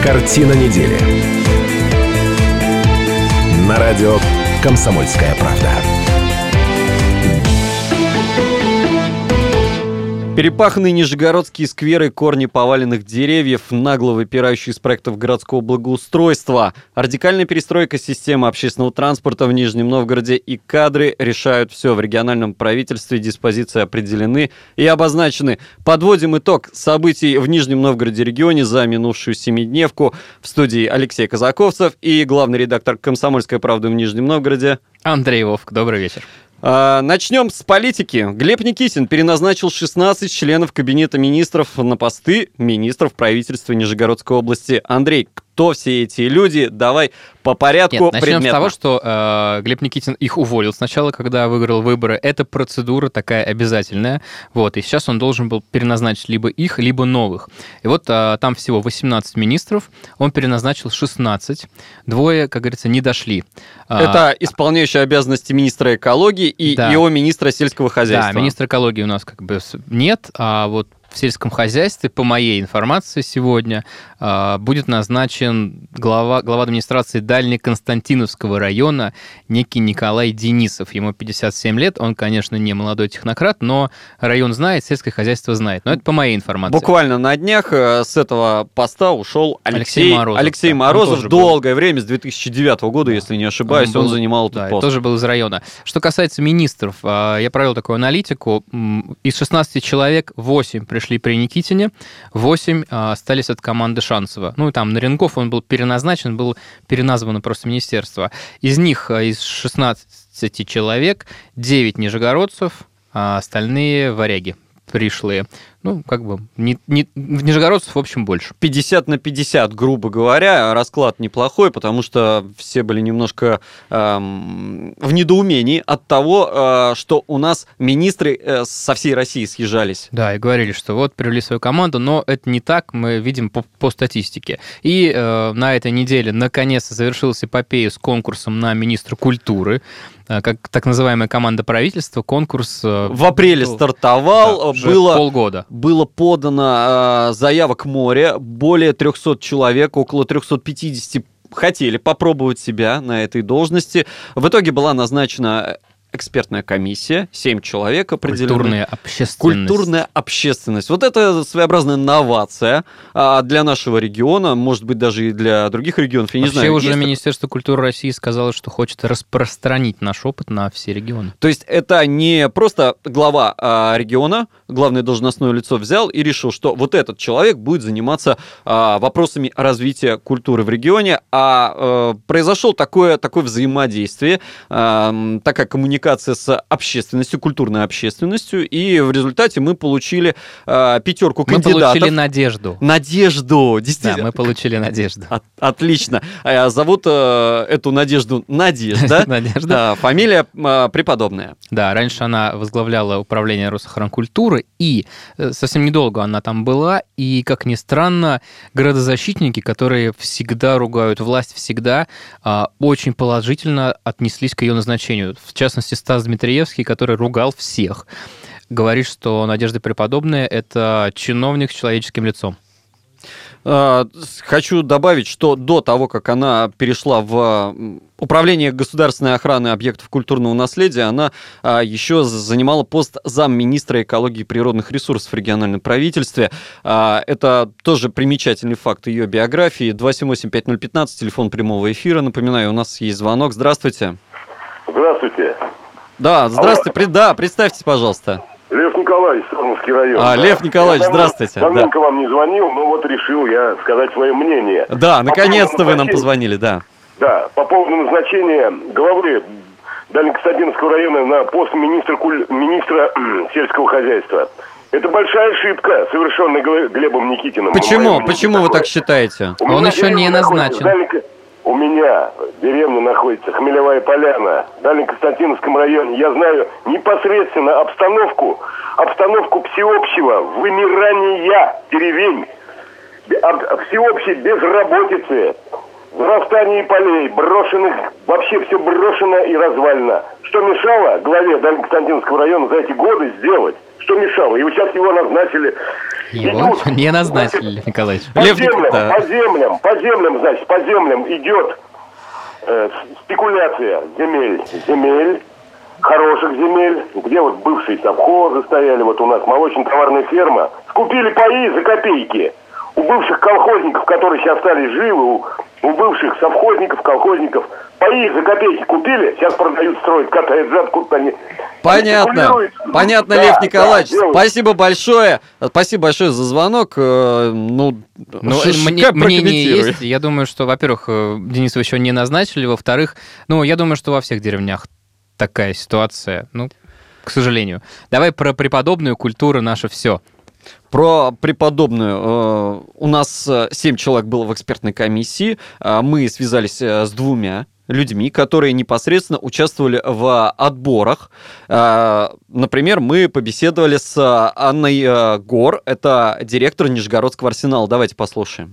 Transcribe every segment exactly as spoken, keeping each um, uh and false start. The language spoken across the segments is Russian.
Картина недели. На радио «Комсомольская правда». Перепаханные нижегородские скверы, корни поваленных деревьев, нагло выпирающие из проектов городского благоустройства, радикальная перестройка системы общественного транспорта в Нижнем Новгороде и кадры решают все. В региональном правительстве диспозиции определены и обозначены. Подводим итог событий в Нижнем Новгороде регионе за минувшую семидневку. В студии Алексей Казаковцев и главный редактор «Комсомольской правды» в Нижнем Новгороде Андрей Вовк. Добрый вечер. Начнем с политики. Глеб Никитин переназначил шестнадцать членов Кабинета министров на посты министров правительства Нижегородской области. Андрей, кто все эти люди? Давай по порядку. Нет, начнем предметно. с того, что э, Глеб Никитин их уволил сначала, когда выиграл выборы. Это процедура такая обязательная. Вот, и сейчас он должен был переназначить либо их, либо новых. И вот э, там всего восемнадцать министров, он переназначил шестнадцать. Двое, как говорится, не дошли. Это исполняющий обязанности министра экологии и да. его министра сельского хозяйства. Да, министра экологии у нас как бы нет, а вот в сельском хозяйстве, по моей информации сегодня, будет назначен глава, глава администрации Дальнеконстантиновского района некий Николай Денисов. Ему пятьдесят семь лет, он, конечно, не молодой технократ, но район знает, сельское хозяйство знает. Но это по моей информации. Буквально на днях с этого поста ушел Алексей, Алексей Морозов. Алексей да. Морозов. Долгое был. время, с две тысячи девятого года, да. если не ошибаюсь, он, был, он занимал этот да, пост. тоже был из района. Что касается министров, я провел такую аналитику. Из шестнадцати человек восемь пришли при Никитине, восемь остались от команды Шанцева. Ну и там Наренков, он был переназначен, был переназвано просто министерство. Из них, из шестнадцати человек, девять нижегородцев, а остальные варяги пришлые. Ну, как бы, не, не, нижегородцев, в общем, больше. пятьдесят на пятьдесят, грубо говоря, расклад неплохой, потому что все были немножко эм, в недоумении от того, э, что у нас министры э, со всей России съезжались. Да, и говорили, что вот привели свою команду, но это не так, мы видим по, по статистике. И э, на этой неделе наконец-то завершилась эпопея с конкурсом на министра культуры, э, как так называемая команда правительства. Конкурс... Э, в апреле был, стартовал, да, было... полгода. Было подано э, заявок море, более трехсот человек, около триста пятьдесят хотели попробовать себя на этой должности. В итоге была назначена экспертная комиссия, семь человек определены. Культурная общественность. Культурная общественность. Вот это своеобразная новация а, для нашего региона, может быть, даже и для других регионов. Я не Вообще знаю, уже есть... Министерство культуры России сказало, что хочет распространить наш опыт на все регионы. То есть это не просто глава а, региона, главное должностное лицо взял и решил, что вот этот человек будет заниматься а, вопросами развития культуры в регионе, а, а произошло такое, такое взаимодействие, а, такая коммуникация с общественностью, культурной общественностью, и в результате мы получили э, пятерку кандидатов. Мы получили надежду. Надежду, действительно. Да, мы получили надежду. От, отлично. Зовут э, эту Надежду Надежда. Надежда. Фамилия э, преподобная. Да, раньше она возглавляла управление Росохранкультуры, и совсем недолго она там была, и, как ни странно, градозащитники, которые всегда ругают власть, всегда э, очень положительно отнеслись к ее назначению. В частности, Стас Дмитриевский, который ругал всех, говорит, что Надежда Преподобная – это чиновник с человеческим лицом. Хочу добавить, что до того, как она перешла в управление государственной охраны объектов культурного наследия, она еще занимала пост замминистра экологии и природных ресурсов в региональном правительстве. Это тоже примечательный факт ее биографии. два семь восемь пять ноль один пять, телефон прямого эфира. Напоминаю, у нас есть звонок. Здравствуйте. Здравствуйте. Да, здравствуйте. Алло. Да, представьтесь, пожалуйста. Лев Николаевич, Сормовский район. А, да. Лев Николаевич, я здравствуйте. Давненько да. вам не звонил, но вот решил я сказать свое мнение. Да, наконец-то вы нам позвонили, да. Да, по поводу назначения главы Дальнеконстантиновского района на пост министра, куль... министра сельского хозяйства. Это большая ошибка, совершенная Глебом Никитиным. Почему? Почему вы так считаете? Он еще не назначен. Далеко... У меня деревня находится, Хмелевая Поляна, в Дальнеконстантиновском районе. Я знаю непосредственно обстановку, обстановку всеобщего вымирания деревень, всеобщей безработицы, вырастания полей, брошенных, вообще все брошено и развалено. Что мешало главе Дальнеконстантиновского района за эти годы сделать? Что мешало? И вот сейчас его назначили. Его идут, не назначили, значит, Лев Николаевич. По Лев землям, Ник- да. по землям, по землям, значит, по землям идет э, спекуляция земель, земель, хороших земель, где вот бывшие совхозы стояли, вот у нас молочно-товарная ферма, скупили паи за копейки. У бывших колхозников, которые сейчас стали живы, у, у бывших совхозников, колхозников, паи за копейки купили, сейчас продают, строят, катают зад, куда они... Понятно. спекулируют. Понятно, Да, Лев да, Николаевич. делают. Спасибо большое. Спасибо большое за звонок. Э, Ну, Ну, ш- ш- мне- как мнение прокомментируй? есть. Я думаю, что, во-первых, э, Денисова еще не назначили, во-вторых, ну, я думаю, что во всех деревнях такая ситуация, ну, к сожалению. Давай про преподобную культуру наше все. Про преподобную. Э, У нас э, семь человек было в экспертной комиссии. Э, Мы связались э, с двумя людьми, которые непосредственно участвовали в отборах. Э, Например, мы побеседовали с Анной э, Гор, это директор Нижегородского арсенала. Давайте послушаем.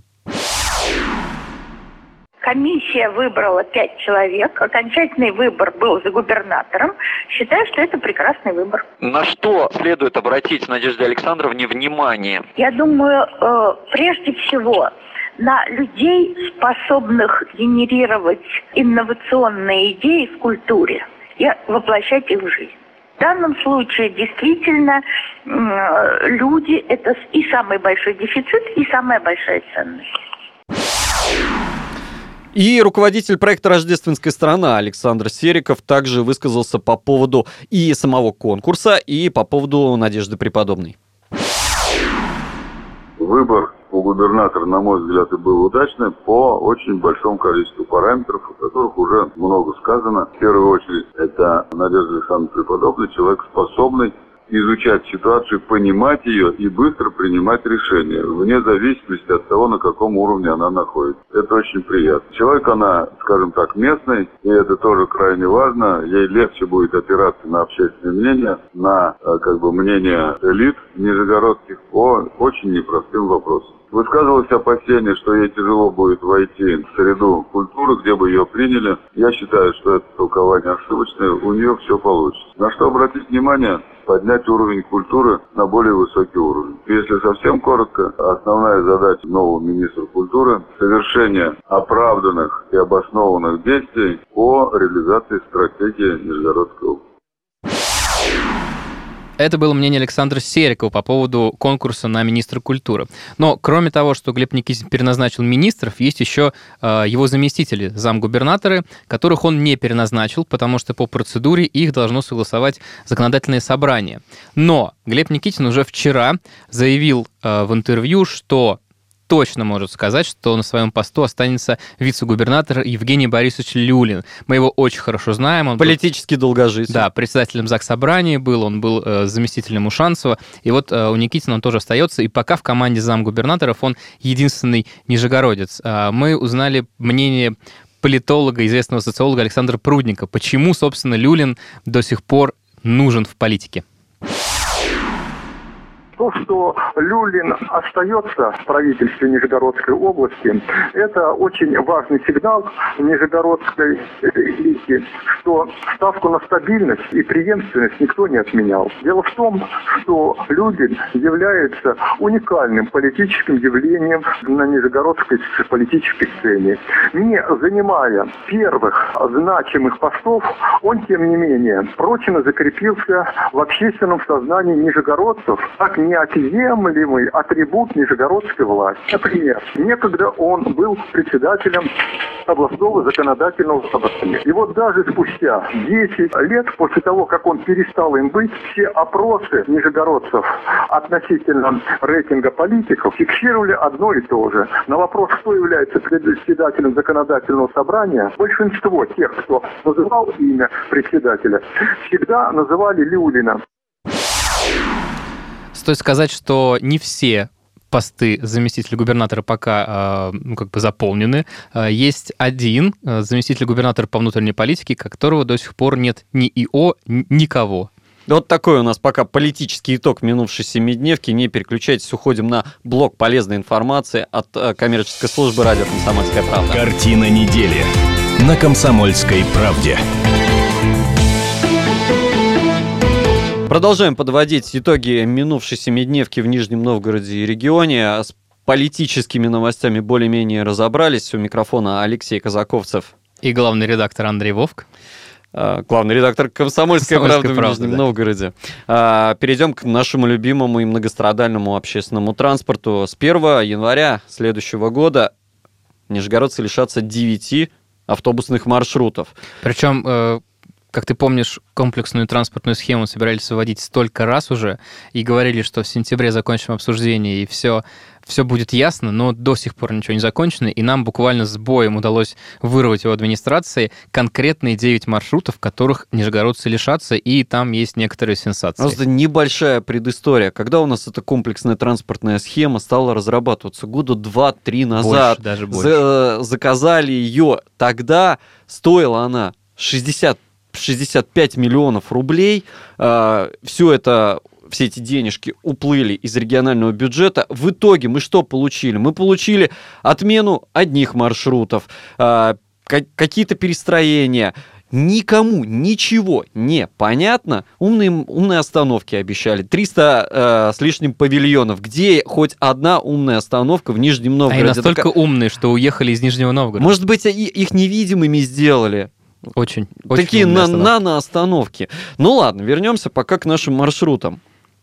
Комиссия выбрала пять человек. Окончательный выбор был за губернатором. Считаю, что это прекрасный выбор. На что следует обратить Надежде Александровне внимание? Я думаю, э, прежде всего, на людей, способных генерировать инновационные идеи в культуре и воплощать их в жизнь. В данном случае действительно э, люди – это и самый большой дефицит, и самая большая ценность. И руководитель проекта «Рождественская страна» Александр Сериков также высказался по поводу и самого конкурса, и по поводу Надежды Преподобной. Выбор у губернатора, на мой взгляд, и был удачный по очень большому количеству параметров, о которых уже много сказано. В первую очередь, это Надежда Александровна Преподобная, человек способный изучать ситуацию, понимать ее и быстро принимать решения, вне зависимости от того, на каком уровне она находится. Это очень приятно. Человек, она, скажем так, местный, и это тоже крайне важно. Ей легче будет опираться на общественное мнение, на, как бы, мнение элит нижегородских по очень непростым вопросам. Высказывалось опасение, что ей тяжело будет войти в среду культуры, где бы ее приняли. Я считаю, что это толкование ошибочное, у нее все получится. На что обратить внимание? Поднять уровень культуры на более высокий уровень. Если совсем коротко, основная задача нового министра культуры – совершение оправданных и обоснованных действий по реализации стратегии Нижегородской области. Это было мнение Александра Серикова по поводу конкурса на министра культуры. Но кроме того, что Глеб Никитин переназначил министров, есть еще э, его заместители, замгубернаторы, которых он не переназначил, потому что по процедуре их должно согласовать законодательное собрание. Но Глеб Никитин уже вчера заявил э, в интервью, что точно может сказать, что на своем посту останется вице-губернатор Евгений Борисович Люлин. Мы его очень хорошо знаем. Он Политический был, долгожитель. Да, председателем Заксобрания был, он был э, заместителем Ушанцева. И вот э, у Никитина он тоже остается. И пока в команде замгубернаторов он единственный нижегородец. Э, мы узнали мнение политолога, известного социолога Александра Прудника. Почему, собственно, Люлин до сих пор нужен в политике? То, что Люлин остается в правительстве Нижегородской области, это очень важный сигнал Нижегородской элите, что ставку на стабильность и преемственность никто не отменял. Дело в том, что Люлин является уникальным политическим явлением на нижегородской политической сцене. Не занимая первых значимых постов, он, тем не менее, прочно закрепился в общественном сознании нижегородцев как неотъемлемый атрибут нижегородской власти. Например, некогда он был председателем областного законодательного собрания. И вот даже спустя десять лет после того, как он перестал им быть, все опросы нижегородцев относительно рейтинга политиков фиксировали одно и то же. На вопрос, кто является председателем законодательного собрания, большинство тех, кто называл имя председателя, всегда называли Люлина. Стоит сказать, что не все посты заместителя губернатора пока ну, как бы заполнены. Есть один заместитель губернатора по внутренней политике, которого до сих пор нет ни ИО, никого. Вот такой у нас пока политический итог минувшей семидневки. Не переключайтесь, уходим на блок полезной информации от коммерческой службы радио «Комсомольская правда». Картина недели на «Комсомольской правде». Продолжаем подводить итоги минувшей семидневки в Нижнем Новгороде и регионе. С политическими новостями более-менее разобрались. У микрофона Алексей Казаковцев. И главный редактор Андрей Вовк. Главный редактор «Комсомольской правды» в Нижнем да. Новгороде. Перейдем к нашему любимому и многострадальному общественному транспорту. С первого января следующего года нижегородцы лишатся девяти автобусных маршрутов. Причем, как ты помнишь, комплексную транспортную схему собирались вводить столько раз уже и говорили, что в сентябре закончим обсуждение, и все, все будет ясно, но до сих пор ничего не закончено, и нам буквально с боем удалось вырвать у администрации конкретные девять маршрутов, которых нижегородцы лишатся, и там есть некоторые сенсации. Просто небольшая предыстория. Когда у нас эта комплексная транспортная схема стала разрабатываться? Года два-три назад. Больше, даже больше. За- заказали ее. Тогда стоила она шестьдесят шестьдесят пять миллионов рублей. Все это, все эти денежки уплыли из регионального бюджета. В итоге мы что получили? Мы получили отмену одних маршрутов, какие-то перестроения. Никому ничего не понятно. Умные, умные остановки обещали. триста э, с лишним павильонов. Где хоть одна умная остановка в Нижнем Новгороде? Они настолько так... умные, что уехали из Нижнего Новгорода. Может быть, их невидимыми сделали? Очень, очень Такие на, нано-остановки. Ну ладно, вернемся пока к нашим маршрутам.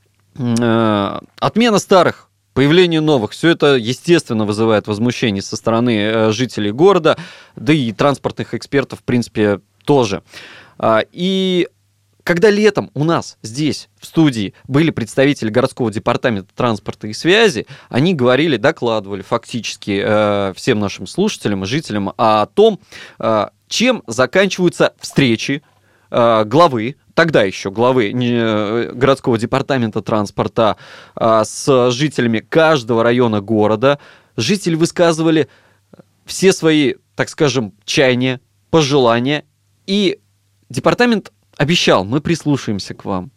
Э, отмена старых, появление новых. Все это, естественно, вызывает возмущение со стороны э, жителей города, да и транспортных экспертов, в принципе, тоже. Э, и когда летом у нас здесь, в студии, были представители городского департамента транспорта и связи, они говорили, докладывали фактически э, всем нашим слушателям и жителям о том, э, чем заканчиваются встречи э, главы, тогда еще главы э, городского департамента транспорта э, с жителями каждого района города. Жители высказывали все свои, так скажем, чаяния, пожелания, и департамент обещал, мы прислушаемся к вам.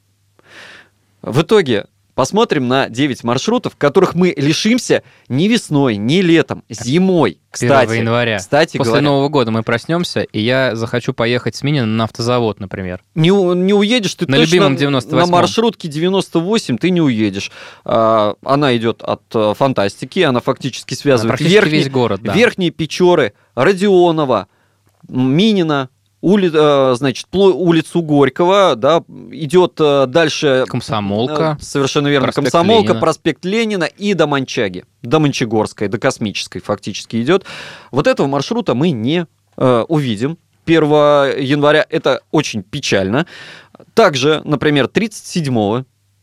В итоге посмотрим на девять маршрутов, которых мы лишимся не весной, не летом, зимой. Кстати, первого января. Кстати После говоря, Нового года мы проснемся, и я захочу поехать с Минина на автозавод, например. Не, не уедешь ты на точно любимом девяносто восьмом. На маршрутке девяносто восемь ты не уедешь. Она идет от Фантастики, она фактически связывает верхний, весь город, да. Верхние Печоры, Родионова, Минина, Ули, значит, улицу Горького, да, идет дальше... Комсомолка. Совершенно верно. Проспект Комсомолка, Ленина. проспект Ленина и до Мончаги. До Мончегорской, до Космической фактически идет. Вот этого маршрута мы не э, увидим. первого января это очень печально. Также, например, тридцать седьмого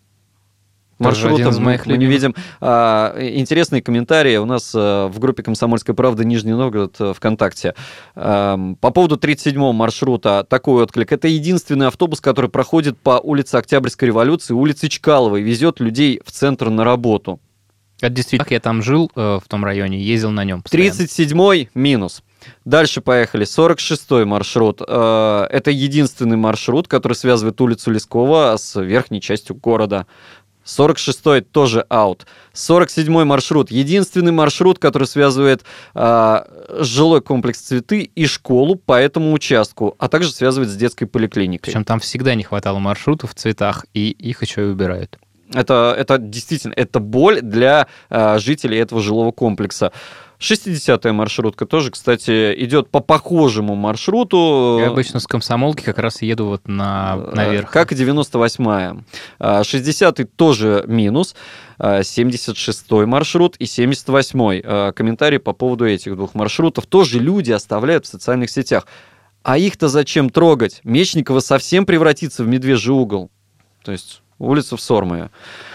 маршрута мы, мы не видим. А, интересные комментарии у нас а, в группе «Комсомольская правда» Нижний Новгород а, ВКонтакте. А, по поводу тридцать седьмого маршрута такой отклик. Это единственный автобус, который проходит по улице Октябрьской революции, улице Чкаловой, везет людей в центр на работу. Это действительно, я там жил, э, в том районе, ездил на нем постоянно. тридцать седьмой минус. Дальше поехали. сорок шестой маршрут. Это единственный маршрут, который связывает улицу Лескова с верхней частью города. сорок шестой тоже аут. сорок седьмой маршрут. Единственный маршрут, который связывает э, жилой комплекс «Цветы» и школу по этому участку, а также связывает с детской поликлиникой. Причем там всегда не хватало маршрутов в «Цветах», и их еще и убирают. Это, это действительно, это боль для э, жителей этого жилого комплекса. шестидесятая маршрутка тоже, кстати, идет по похожему маршруту. Я обычно с Комсомолки как раз еду вот на, наверх. Как и девяносто восьмая. шестидесятый тоже минус. семьдесят шестой маршрут и семьдесят восьмой. Комментарии по поводу этих двух маршрутов тоже люди оставляют в социальных сетях. А их-то зачем трогать? Мечникова совсем превратится в медвежий угол. То есть улица Всормая.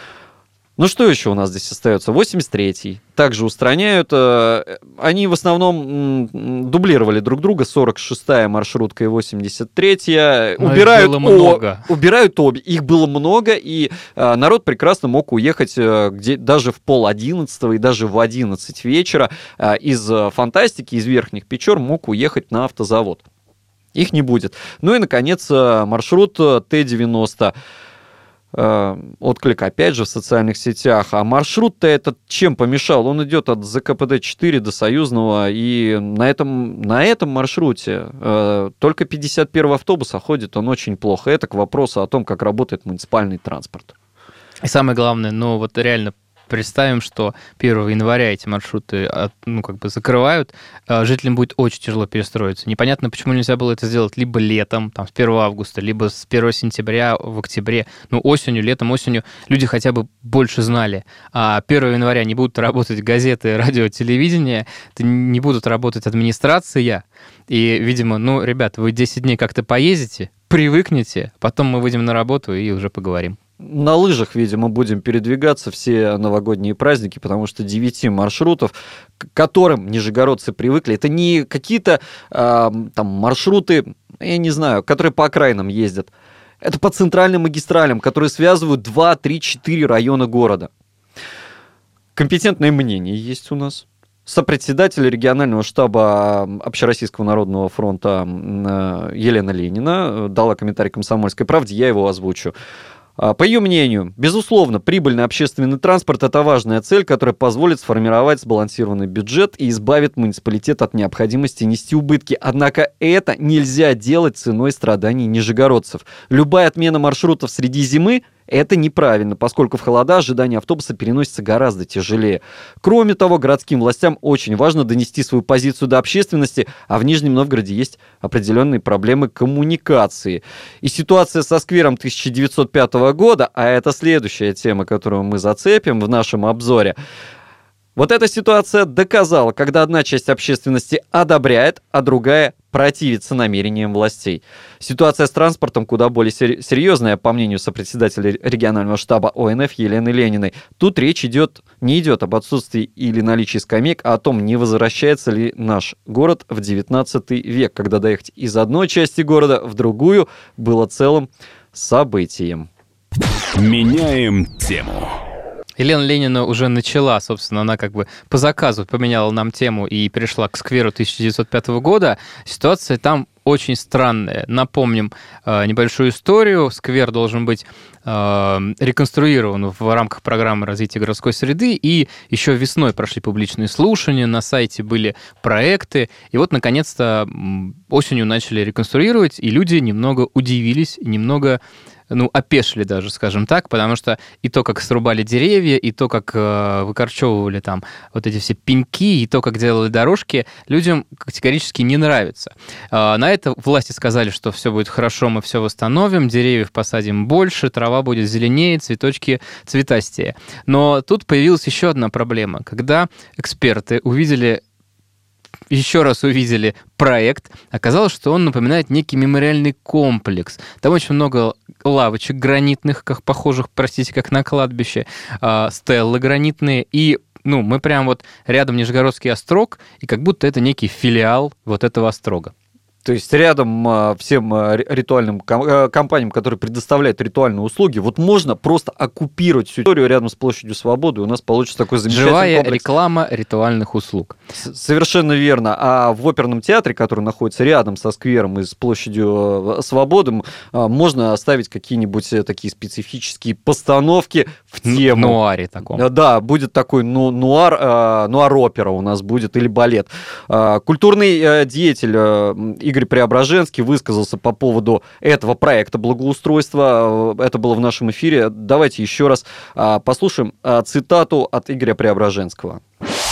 Ну что еще у нас здесь остается? восемьдесят третий. Также устраняют. Они в основном дублировали друг друга. сорок шестая маршрутка и восемьдесят третья. Но убирают, их было много. О, убирают обе. Их было много, и народ прекрасно мог уехать где, даже в пол одиннадцатого и даже в одиннадцать вечера из Фантастики, из Верхних Печор мог уехать на автозавод. Их не будет. Ну и, наконец, маршрут Т девяносто. Отклик, опять же, в социальных сетях. А маршрут-то этот чем помешал? Он идет от зэ ка пэ дэ четыре до Союзного, и на этом, на этом маршруте э, только пятьдесят первый автобус, а ходит он очень плохо. Это к вопросу о том, как работает муниципальный транспорт. И самое главное, ну вот реально представим, что первого января эти маршруты, ну, как бы закрывают, жителям будет очень тяжело перестроиться. Непонятно, почему нельзя было это сделать либо летом, там, с первого августа, либо с первого сентября в октябре. Ну, осенью, летом, осенью люди хотя бы больше знали. А первого января не будут работать газеты, радио, телевидение, не будут работать администрация. И, видимо, ну, ребята, вы десять дней как-то поездите, привыкнете, потом мы выйдем на работу и уже поговорим. На лыжах, видимо, будем передвигаться все новогодние праздники, потому что девяти маршрутов, к которым нижегородцы привыкли, это не какие-то э, там маршруты, я не знаю, которые по окраинам ездят. Это по центральным магистралям, которые связывают два, три, четыре района города. Компетентное мнение есть у нас. Сопредседатель регионального штаба Общероссийского народного фронта Елена Ленина дала комментарий «Комсомольской правде», я его озвучу. По ее мнению, безусловно, прибыльный общественный транспорт – это важная цель, которая позволит сформировать сбалансированный бюджет и избавит муниципалитет от необходимости нести убытки. Однако это нельзя делать ценой страданий нижегородцев. Любая отмена маршрутов среди зимы – это неправильно, поскольку в холода ожидание автобуса переносится гораздо тяжелее. Кроме того, городским властям очень важно донести свою позицию до общественности, а в Нижнем Новгороде есть определенные проблемы коммуникации. И ситуация со сквером тысяча девятьсот пятого года, а это следующая тема, которую мы зацепим в нашем обзоре, вот эта ситуация доказала, когда одна часть общественности одобряет, а другая противится намерениям властей. Ситуация с транспортом куда более серьезная, по мнению сопредседателя регионального штаба о эн эф Елены Лениной. Тут речь идет, не идет об отсутствии или наличии скамеек, а о том, не возвращается ли наш город в девятнадцатый век, когда доехать из одной части города в другую было целым событием. Меняем тему. Елена Ленина уже начала, собственно, она как бы по заказу поменяла нам тему и перешла к скверу тысяча девятьсот пятого года. Ситуация там очень странная. Напомним э, небольшую историю. Сквер должен быть э, реконструирован в рамках программы развития городской среды, и еще весной прошли публичные слушания, на сайте были проекты, и вот, наконец-то, осенью начали реконструировать, и люди немного удивились, немного... ну, опешили даже, скажем так, потому что и то, как срубали деревья, и то, как э, выкорчевывали там вот эти все пеньки, и то, как делали дорожки, людям категорически не нравится. Э, на это власти сказали, что все будет хорошо, мы все восстановим, деревьев посадим больше, трава будет зеленее, цветочки цветастее. Но тут появилась еще одна проблема. Когда эксперты увидели еще раз увидели проект, оказалось, что он напоминает некий мемориальный комплекс. Там очень много лавочек гранитных, как похожих, простите, как на кладбище, э, стеллы гранитные, и ну, мы прям вот рядом Нижегородский острог, и как будто это некий филиал вот этого острога. То есть рядом а, всем а, ритуальным ком- компаниям, которые предоставляют ритуальные услуги, вот можно просто оккупировать всю территорию рядом с площадью Свободы, и у нас получится такой замечательный Живая комплекс. реклама ритуальных услуг. С- совершенно верно. А в оперном театре, который находится рядом со сквером и с площадью Свободы, а, можно оставить какие-нибудь такие специфические постановки в тему. Нуаре таком. Да, будет такой ну, нуар, а, нуар-опера у нас будет, или балет. А, культурный а, деятель а, Игорь Преображенский высказался по поводу этого проекта благоустройства. Это было в нашем эфире. Давайте еще раз послушаем цитату от Игоря Преображенского.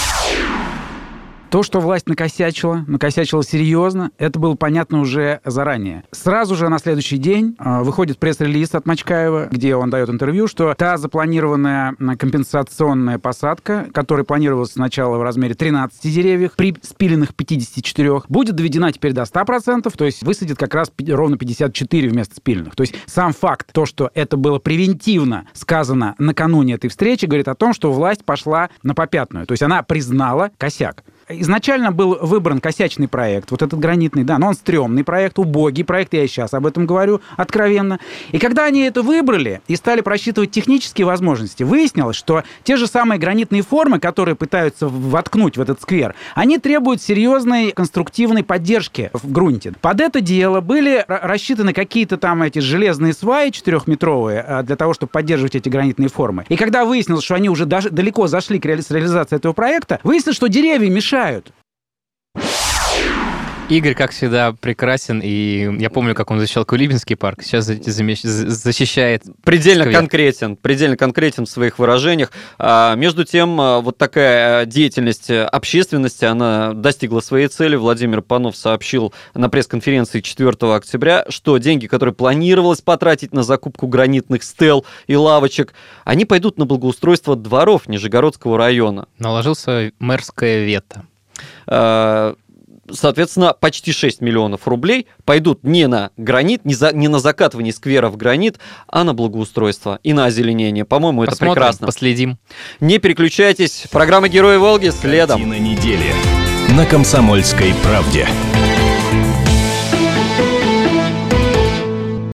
То, что власть накосячила, накосячила серьезно, это было понятно уже заранее. Сразу же на следующий день э, выходит пресс-релиз от Мачкаева, где он дает интервью, что та запланированная компенсационная посадка, которая планировалась сначала в размере тринадцати деревьев, при спиленных пятидесяти четырёх, будет доведена теперь до ста процентов, то есть высадит как раз ровно пятьдесят четыре вместо спиленных. То есть сам факт, то, что это было превентивно сказано накануне этой встречи, говорит о том, что власть пошла на попятную. То есть она признала косяк. изначально был выбран косячный проект, вот этот гранитный, да, но он стрёмный проект, убогий проект, я и сейчас об этом говорю откровенно. И когда они это выбрали и стали просчитывать технические возможности, выяснилось, что те же самые гранитные формы, которые пытаются воткнуть в этот сквер, они требуют серьезной конструктивной поддержки в грунте. Под это дело были рассчитаны какие-то там эти железные сваи четырехметровые для того, чтобы поддерживать эти гранитные формы. И когда выяснилось, что они уже даже далеко зашли к реализации этого проекта, выяснилось, что деревья мешают. Игорь, как всегда, прекрасен, и я помню, как он защищал Кулибинский парк, сейчас защищает... Предельно сквер. конкретен, предельно конкретен в своих выражениях. А, между тем, вот такая деятельность общественности, она достигла своей цели. Владимир Панов сообщил на пресс-конференции четвёртого октября, что деньги, которые планировалось потратить на закупку гранитных стел и лавочек, они пойдут на благоустройство дворов Нижегородского района. Наложился мэрское вето. А, Соответственно, почти шесть миллионов рублей пойдут не на гранит, не, за, не на закатывание сквера в гранит, а на благоустройство и на озеленение. По-моему, это Посмотрим, прекрасно. Последим. Не переключайтесь. Программа «Герои Волги» следом. Картина недели на «Комсомольской правде».